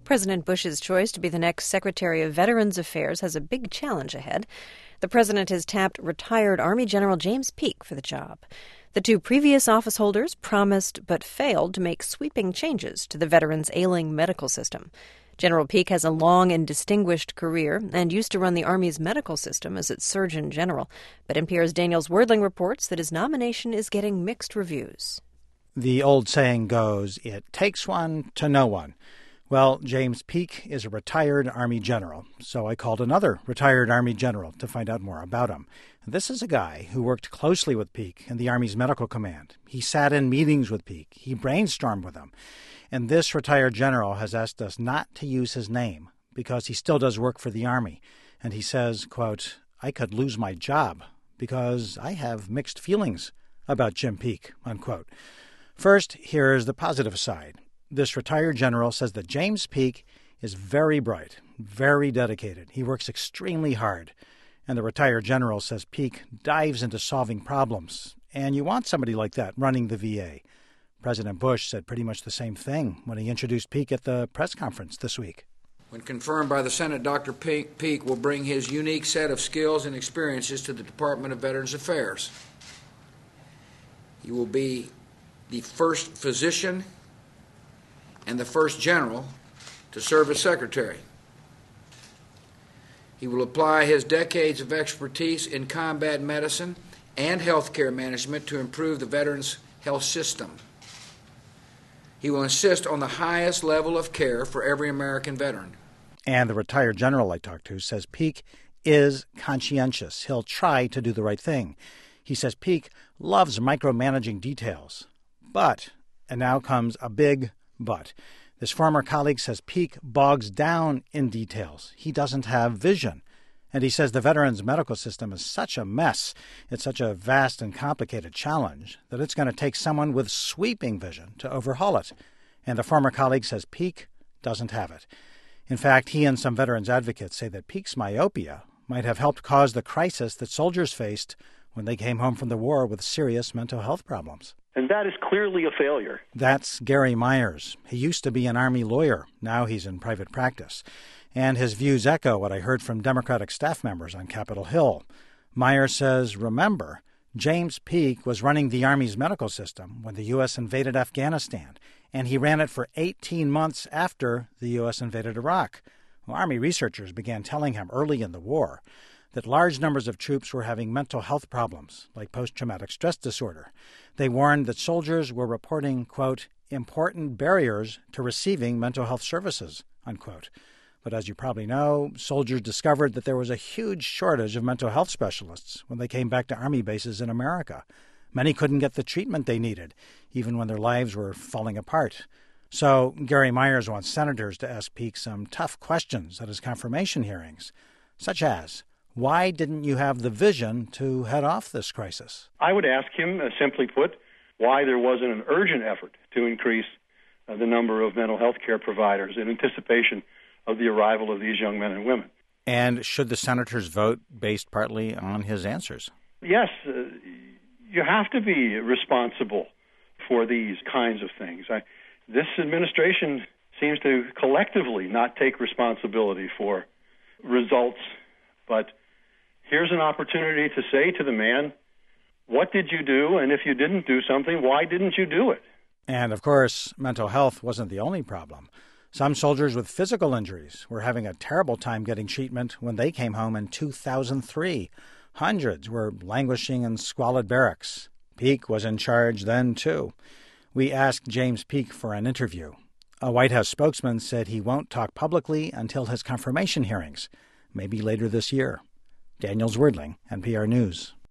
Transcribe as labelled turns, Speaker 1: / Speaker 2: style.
Speaker 1: President Bush's choice to be the next Secretary of Veterans Affairs has a big challenge ahead. The president has tapped retired Army General James Peake for the job. The two previous office holders promised but failed to make sweeping changes to the veterans' ailing medical system. General Peake has a long and distinguished career and used to run the Army's medical system as its Surgeon General. But NPR's Daniel Zwerdling reports that his nomination is getting mixed reviews.
Speaker 2: The old saying goes, it takes one to know one. Well, James Peake is a retired Army general, so I called another retired Army general to find out more about him. This is a guy who worked closely with Peake in the Army's medical command. He sat in meetings with Peake. He brainstormed with him. And this retired general has asked us not to use his name because he still does work for the Army. And he says, quote, I could lose my job because I have mixed feelings about Jim Peake, unquote. First, here's the positive side. This retired general says that James Peake is very bright, very dedicated. He works extremely hard. And the retired general says Peake dives into solving problems. And you want somebody like that running the VA. President Bush said pretty much the same thing when he introduced Peake at the press conference this week.
Speaker 3: When confirmed by the Senate, Dr. Peake will bring his unique set of skills and experiences to the Department of Veterans Affairs. He will be the first physician and the first general to serve as secretary. He will apply his decades of expertise in combat medicine and healthcare management to improve the veterans' health system. He will insist on the highest level of care for every American veteran.
Speaker 2: And the retired general I talked to says Peake is conscientious. He'll try to do the right thing. He says Peake loves micromanaging details. But, and now comes a big but, this former colleague says Peake bogs down in details. He doesn't have vision. And he says the veterans' medical system is such a mess, it's such a vast and complicated challenge, that it's going to take someone with sweeping vision to overhaul it. And the former colleague says Peake doesn't have it. In fact, he and some veterans advocates say that Peake's myopia might have helped cause the crisis that soldiers faced when they came home from the war with serious mental health problems.
Speaker 4: And that is clearly a failure.
Speaker 2: That's Gary Myers. He used to be an Army lawyer. Now he's in private practice. And his views echo what I heard from Democratic staff members on Capitol Hill. Myers says, remember, James Peake was running the Army's medical system when the U.S. invaded Afghanistan, and he ran it for 18 months after the U.S. invaded Iraq. Well, Army researchers began telling him early in the war that large numbers of troops were having mental health problems, like post-traumatic stress disorder. They warned that soldiers were reporting, quote, important barriers to receiving mental health services, unquote. But as you probably know, soldiers discovered that there was a huge shortage of mental health specialists when they came back to Army bases in America. Many couldn't get the treatment they needed, even when their lives were falling apart. So Gary Myers wants senators to ask Peake some tough questions at his confirmation hearings, such as, why didn't you have the vision to head off this crisis?
Speaker 4: I would ask him, simply put, why there wasn't an urgent effort to increase the number of mental health care providers in anticipation of the arrival of these young men and women.
Speaker 2: And should the senators vote based partly on his answers?
Speaker 4: Yes, you have to be responsible for these kinds of things. This administration seems to collectively not take responsibility for results, but here's an opportunity to say to the man, what did you do? And if you didn't do something, why didn't you do it?
Speaker 2: And, of course, mental health wasn't the only problem. Some soldiers with physical injuries were having a terrible time getting treatment when they came home in 2003. Hundreds were languishing in squalid barracks. Peake was in charge then, too. We asked James Peake for an interview. A White House spokesman said he won't talk publicly until his confirmation hearings, maybe later this year. Daniel Zwerdling, NPR News.